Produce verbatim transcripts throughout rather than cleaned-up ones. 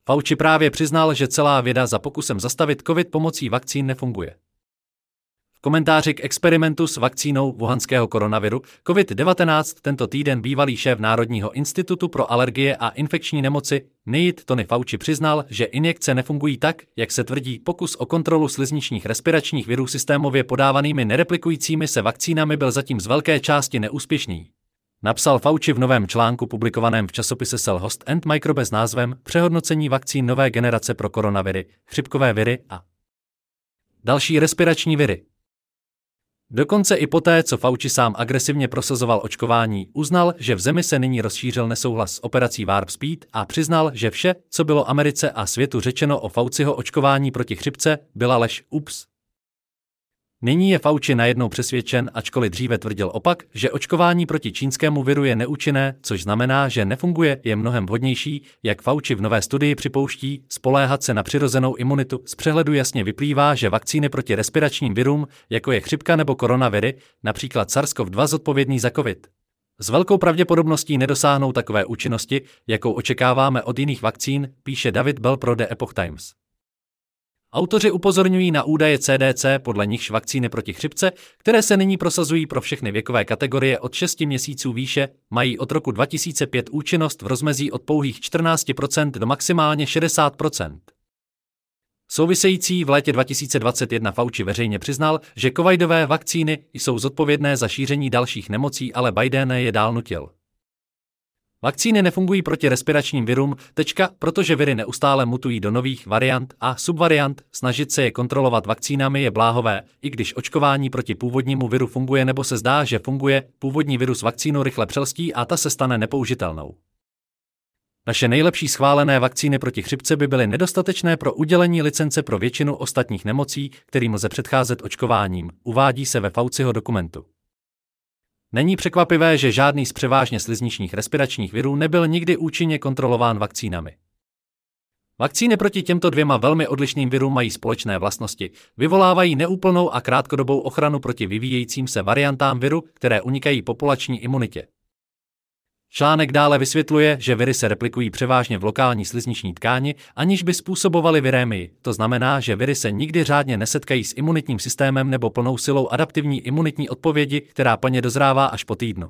Fauci právě přiznal, že celá věda za pokusem zastavit covid pomocí vakcín nefunguje. V komentáři k experimentu s vakcínou wuhanského koronaviru covid devatenáct tento týden bývalý šéf Národního institutu pro alergie a infekční nemoci Nejit Tony Fauci přiznal, že injekce nefungují tak, jak se tvrdí. Pokus o kontrolu slizničních respiračních virů systémově podávanými nereplikujícími se vakcínami byl zatím z velké části neúspěšný. Napsal Fauci v novém článku publikovaném v časopise Cell Host and Microbe s názvem Přehodnocení vakcín nové generace pro koronaviry, chřipkové viry a další respirační viry. Dokonce i poté, co Fauci sám agresivně prosazoval očkování, uznal, že v zemi se nyní rozšířil nesouhlas s operací Warp Speed a přiznal, že vše, co bylo Americe a světu řečeno o Fauciho očkování proti chřipce, byla lež. Ups. Nyní je Fauci najednou přesvědčen, ačkoliv dříve tvrdil opak, že očkování proti čínskému viru je neúčinné, což znamená, že nefunguje, je mnohem vhodnější, jak Fauci v nové studii připouští, spoléhat se na přirozenou imunitu. Z přehledu jasně vyplývá, že vakcíny proti respiračním virům, jako je chřipka nebo koronaviry, například SARS-CoV dva zodpovědný za COVID, s velkou pravděpodobností nedosáhnou takové účinnosti, jakou očekáváme od jiných vakcín, píše David Bell pro The Epoch Times. Autoři upozorňují na údaje C D C, podle nichž vakcíny proti chřipce, které se nyní prosazují pro všechny věkové kategorie od šesti měsíců výše, mají od roku dva tisíce pět účinnost v rozmezí od pouhých čtrnáct procent do maximálně šedesát procent. Související v létě dva tisíce dvacet jedna Fauci veřejně přiznal, že covidové vakcíny jsou zodpovědné za šíření dalších nemocí, ale Biden je dál nutil. Vakcíny nefungují proti respiračním virům, tečka, protože viry neustále mutují do nových variant a subvariant, snažit se je kontrolovat vakcínami je bláhové, i když očkování proti původnímu viru funguje nebo se zdá, že funguje, původní virus vakcínu rychle přelstí a ta se stane nepoužitelnou. Naše nejlepší schválené vakcíny proti chřipce by byly nedostatečné pro udělení licence pro většinu ostatních nemocí, kterým lze předcházet očkováním, uvádí se ve Fauciho dokumentu. Není překvapivé, že žádný z převážně slizničních respiračních virů nebyl nikdy účinně kontrolován vakcínami. Vakcíny proti těmto dvěma velmi odlišným virům mají společné vlastnosti, vyvolávají neúplnou a krátkodobou ochranu proti vyvíjejícím se variantám viru, které unikají populační imunitě. Článek dále vysvětluje, že viry se replikují převážně v lokální slizniční tkáni, aniž by způsobovaly virémii. To znamená, že viry se nikdy řádně nesetkají s imunitním systémem nebo plnou silou adaptivní imunitní odpovědi, která plně dozrává až po týdnu.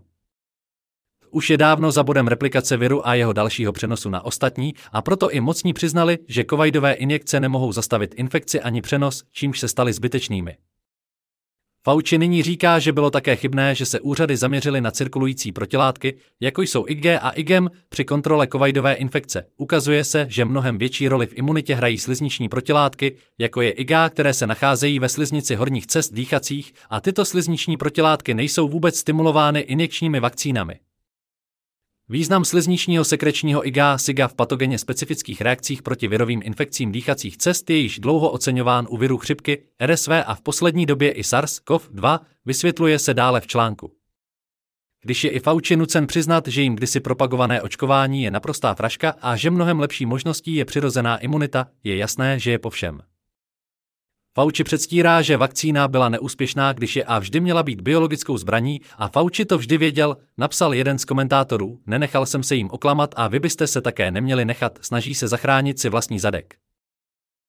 Už je dávno za bodem replikace viru a jeho dalšího přenosu na ostatní, a proto i mocní přiznali, že covidové injekce nemohou zastavit infekci ani přenos, čímž se staly zbytečnými. Fauci nyní říká, že bylo také chybné, že se úřady zaměřily na cirkulující protilátky, jako jsou I G a I G M, při kontrole covidové infekce. Ukazuje se, že mnohem větší roli v imunitě hrají slizniční protilátky, jako je I G A, které se nacházejí ve sliznici horních cest dýchacích, a tyto slizniční protilátky nejsou vůbec stimulovány injekčními vakcínami. Význam slizničního sekrečního I G A SIGA v patogeně specifických reakcích proti virovým infekcím dýchacích cest je již dlouho oceňován u viru chřipky, R S V a v poslední době i SARS-C o V dva, vysvětluje se dále v článku. Když je i Fauci nucen přiznat, že jim kdysi propagované očkování je naprostá fraška a že mnohem lepší možností je přirozená imunita, je jasné, že je po všem. Fauci předstírá, že vakcína byla neúspěšná, když je a vždy měla být biologickou zbraní, a Fauci to vždy věděl, napsal jeden z komentátorů, nenechal jsem se jim oklamat a vy byste se také neměli nechat, snaží se zachránit si vlastní zadek.